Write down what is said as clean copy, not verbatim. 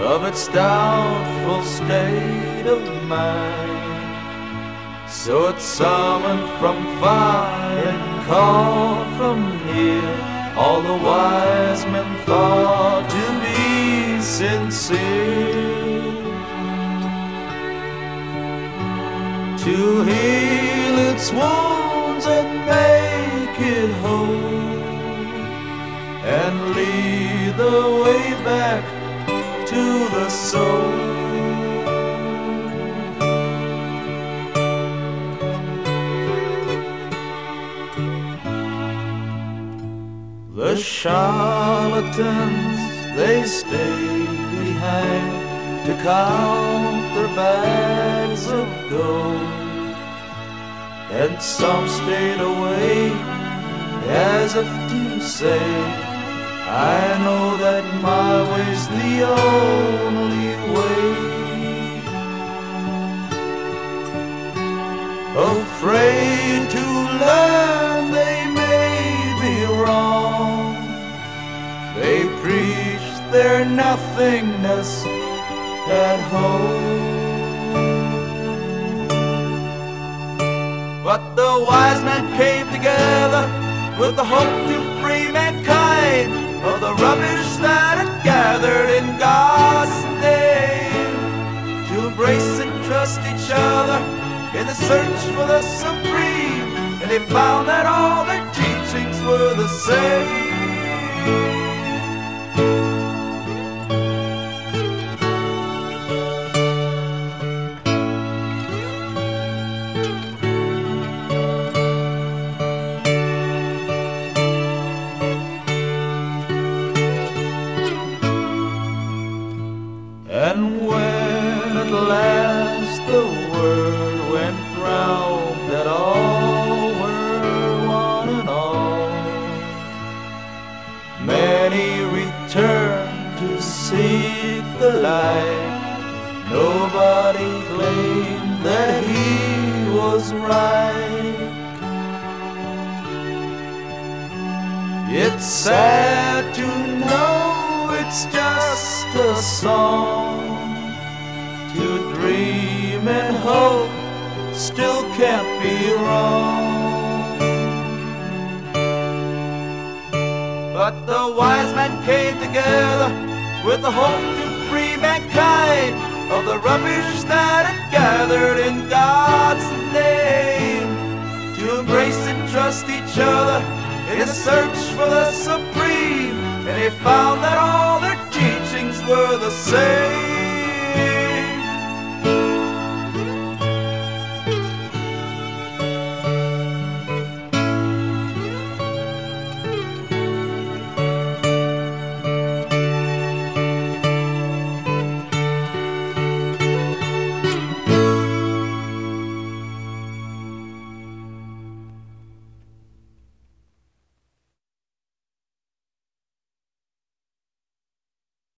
of its doubtful state of mind. So it summoned from far and called from near all the wise men thought to be sincere, to heal its wounds and make it whole, and lead the way back to the soul. The charlatans, they stayed behind to count their bags of gold, and some stayed away as if to say, I know that my way's the only way. Afraid to learn they may be wrong, they preach their nothingness at home. But the wise men came together with the hope to free mankind of the rubbish that had gathered in God's name, to embrace and trust each other in the search for the supreme, and they found that all their teachings were the same. And when at last the word went round that all were one and all, many returned to seek the light. Nobody claimed that he was right. It's sad to know it's just a song. To dream and hope still can't be wrong. But the wise men came together with the hope to free mankind of the rubbish that had gathered in God's name, to embrace and trust each other in the search for the supreme, and they found that all their teachings were the same.